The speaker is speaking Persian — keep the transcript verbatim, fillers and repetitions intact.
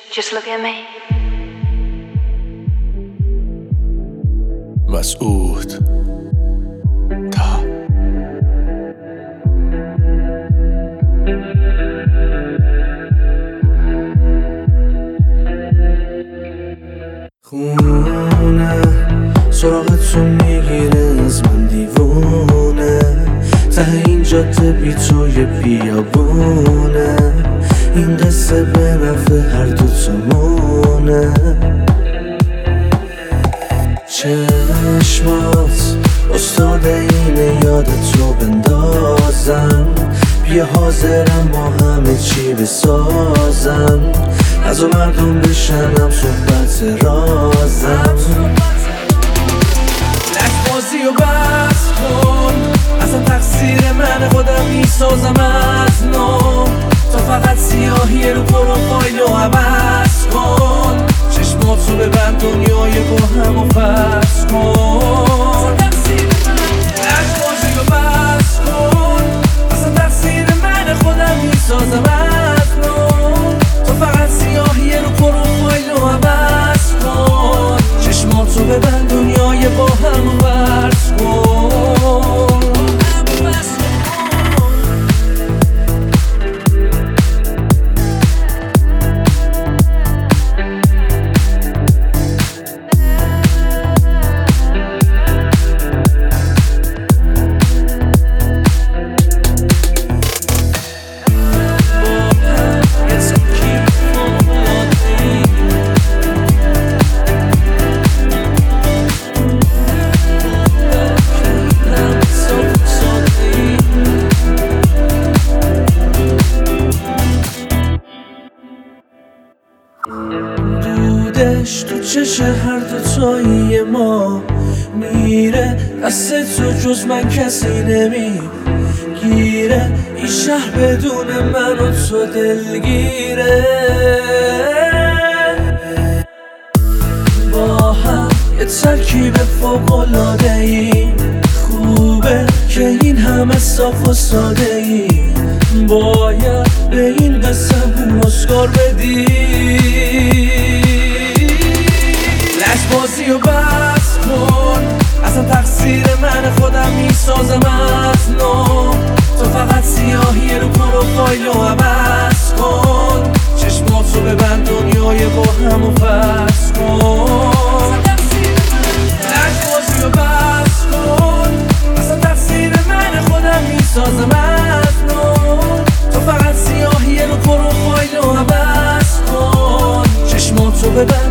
Just look at me. مسعود تا خونه سراغت رو میگیره از من دیوونه ته این جاده بی توی بیابونه این قصه به نفع هر دوتامونه چشمات استاده اینه یادت رو بندازم بیا حاضرم با همه چی بسازم از و مردم بشنم صحبت رازم لک بازی و بس کن اصلا تقصیر من خودم میسازم از نو تا فقط سیاهی رو پروفایل رو عوض کن چشمات رو ببند دنیای با هم و فرض کن لک بازی و بس کن اصلا تقصیر من خودم میسازم از نو تا فقط سیاهی رو پروفایل رو عوض کن چشمات رو ببند دنیای با هم و فرض کن دودش تو چش هر دوتایی ما میره دست تو جز من کسی نمیگیره این شهر بدون من و تو دلگیره با هم یه ترکیب فوق‌العاده ایم خوبه که این همه صاف و ساده ایم باید به این قسم اسکار بدی لک بازی و بس کن اصلا تقصیر من خودم میسازم از نو تا فقط سیاهی رو پروفایل رو عوض کن چشمات رو ببند دنیای با هم و فرض کن لک بازی و بس کن اصلا تقصیر من خودم میسازم از نو تا فقط سیاهی رو پروفایل رو عوض کن چشمات رو ببند